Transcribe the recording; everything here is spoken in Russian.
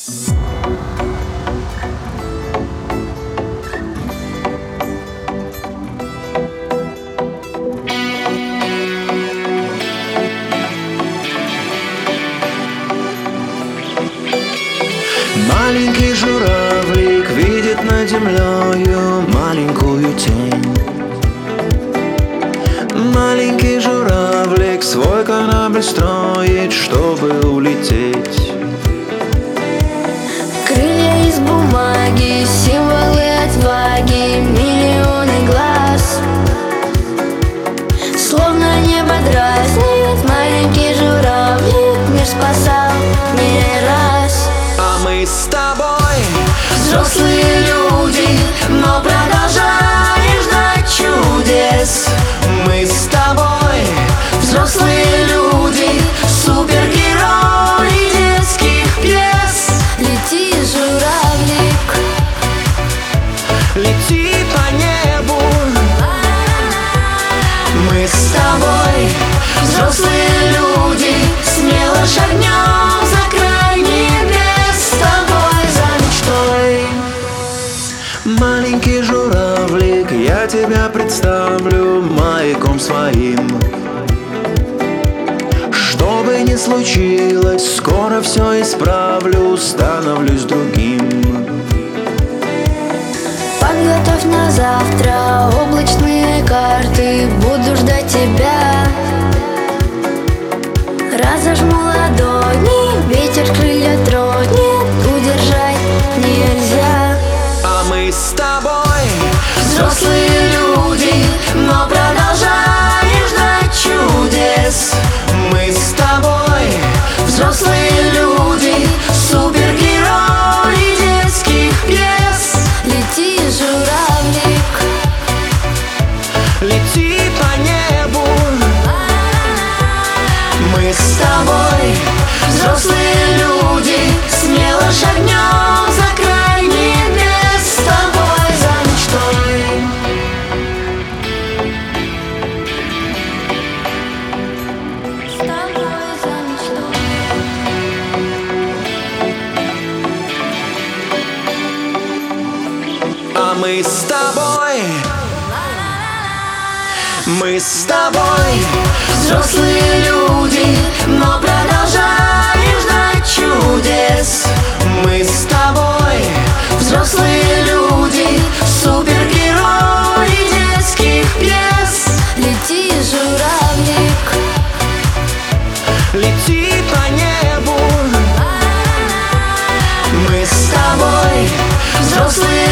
Маленький журавлик видит над землею маленькую тень. Маленький журавлик свой корабль строит, чтобы улететь. Крылья из бумаги, символы отваги, миллионы глаз. Словно небо дразнит, маленький журавлик мир спасал не раз. А мы с тобой Взрослые люди, но продолжаем ждать чудес. Мы с тобой Взрослые люди, супергерои детских пьес. Лети, журавлик, лети по небу. мы с тобой, взрослые люди, смело шагнем за край небес, с тобой за мечтой. Маленький журавлик, я тебя представлю маяком своим. Что бы ни случилось, скоро все исправлю, становлюсь другим. Подготовь на завтра облачные карты, буду ждать тебя. Разожму ладони, ветер крылья тронет, удержать нельзя. А мы с тобой Взрослые люди, но продолжаем ждать чудес. мы с тобой Взрослые люди, супергерои детских пьес. Лети, журавлик, лети по небу. мы с тобой, взрослые люди, смело шагнем за край небес, с тобой за мечтой. С тобой за мечтой. А мы с тобой, мы с тобой Взрослые люди, но продолжаем ждать чудес. мы с тобой Взрослые люди, супергерои детских пьес. Лети, журавлик, лети по небу. мы с тобой, взрослые